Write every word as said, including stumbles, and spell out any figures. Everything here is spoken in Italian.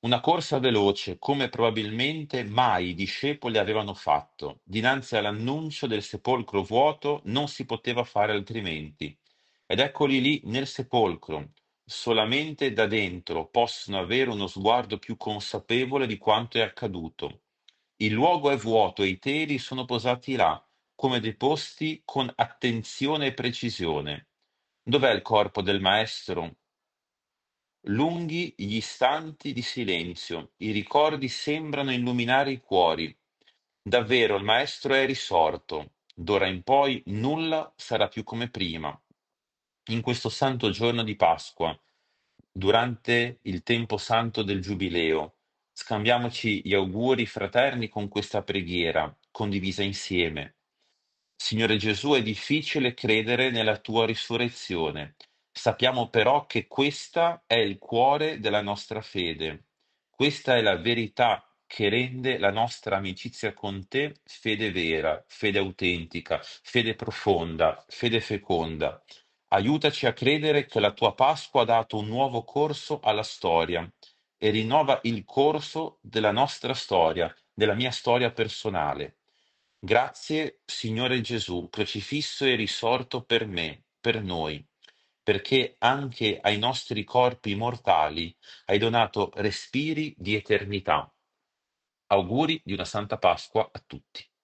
Una corsa veloce, come probabilmente mai i discepoli avevano fatto. Dinanzi all'annuncio del sepolcro vuoto non si poteva fare altrimenti. Ed eccoli lì nel sepolcro. Solamente da dentro possono avere uno sguardo più consapevole di quanto è accaduto. Il luogo è vuoto e i teli sono posati là, come deposti con attenzione e precisione. Dov'è il corpo del maestro? Lunghi gli istanti di silenzio, i ricordi sembrano illuminare i cuori. Davvero il maestro è risorto, d'ora in poi nulla sarà più come prima. In questo santo giorno di Pasqua, durante il tempo santo del Giubileo, scambiamoci gli auguri fraterni con questa preghiera, condivisa insieme. Signore Gesù, è difficile credere nella tua risurrezione. Sappiamo però che questa è il cuore della nostra fede. Questa è la verità che rende la nostra amicizia con te fede vera, fede autentica, fede profonda, fede feconda. Aiutaci a credere che la tua Pasqua ha dato un nuovo corso alla storia e rinnova il corso della nostra storia, della mia storia personale. Grazie, Signore Gesù, crocifisso e risorto per me, per noi, perché anche ai nostri corpi mortali hai donato respiri di eternità. Auguri di una Santa Pasqua a tutti.